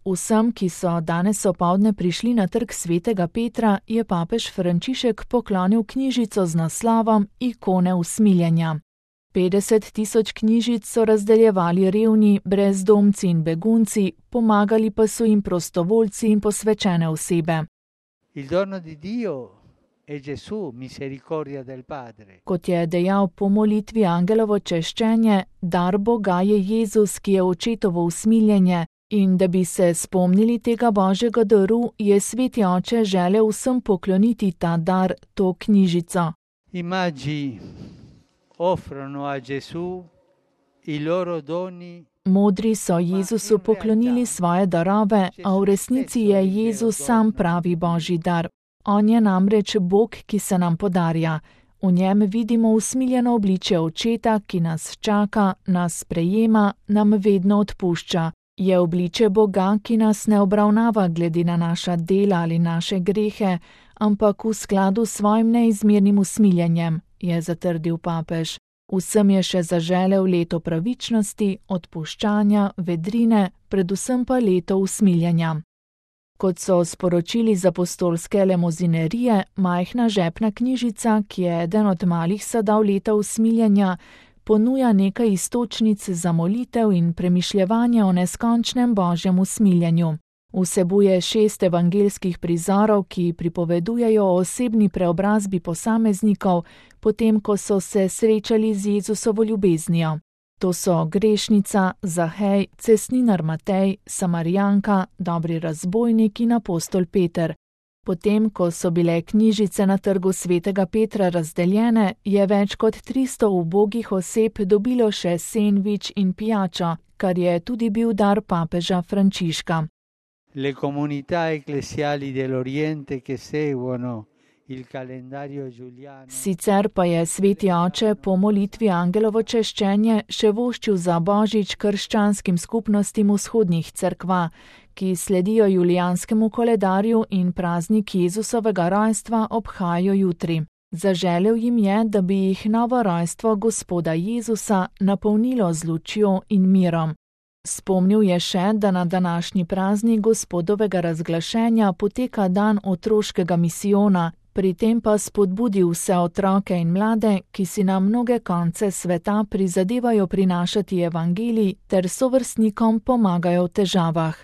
Vsem, ki so danes opoldne prišli na trg svetega Petra, je papež Frančišek poklonil knjižico z naslovom Ikone usmiljenja. 50 000 knjižic so razdeljevali revni, brezdomci in begunci, pomagali pa so jim prostovoljci in posvečene osebe. Il dono di Dio è Gesù, misericordia del Padre. Kot je dejal po molitvi angelovo češčenje, dar Boga je Jezus, ki je očetovo usmiljenje, in da bi se spomnili tega Božjega daru, je Sveti Oče želel vsem pokloniti ta dar, to knjižico. I magi offrono a Gesù i loro doni. Modri so Jezusu poklonili svoje darove, a v resnici je Jezus sam pravi Božji dar. On je namreč Bog, ki se nam podarja. V njem vidimo usmiljeno obličje Očeta, ki nas čaka, nas sprejema, nam vedno odpušča. Je obličje Boga, ki nas ne obravnava glede na naša dela ali naše grehe, ampak v skladu s svojim neizmernim usmiljenjem, je zatrdil papež. Vsem je še zaželel leto pravičnosti, odpuščanja, vedrine, predvsem pa leto usmiljenja. Kot so sporočili z apostolske elemozinerije, majhna žepna knjižica, ki je eden od malih sadov leta usmiljenja, ponuja nekaj iztočnic za molitev in premišljevanje o neskončnem Božjem usmiljenju. Vsebuje 6 evangeljskih prizorov, ki pripovedujejo o osebni preobrazbi posameznikov, potem ko so se srečali z Jezusovo ljubeznijo. To so grešnica, Zahej, cestninar Matej, Samarijanka, dobri razbojnik in apostol Peter. Potem, ko so bile knjižice na trgu svetega Petra razdeljene, je več kot 300 ubogih oseb dobilo še sendvič in pijačo, kar je tudi bil dar papeža Frančiška. Le comunità ecclesiali dell'Oriente che seguono il calendario giuliano. Sicer pa je Sveti Oče po molitvi angelovo češčenje še voščil za Božič krščanskim skupnostim vzhodnih cerkva, ki sledijo julijanskemu koledarju in praznik Jezusovega rojstva obhajajo jutri. Zaželel jim je, da bi jih novo rojstvo Gospoda Jezusa napolnilo z lučjo in mirom. Spomnil je še, da na današnji praznik Gospodovega razglašenja poteka dan otroškega misijona, pri tem pa spodbudil vse otroke in mlade, ki si na mnoge konce sveta prizadevajo prinašati evangelij ter sovrstnikom pomagajo v težavah.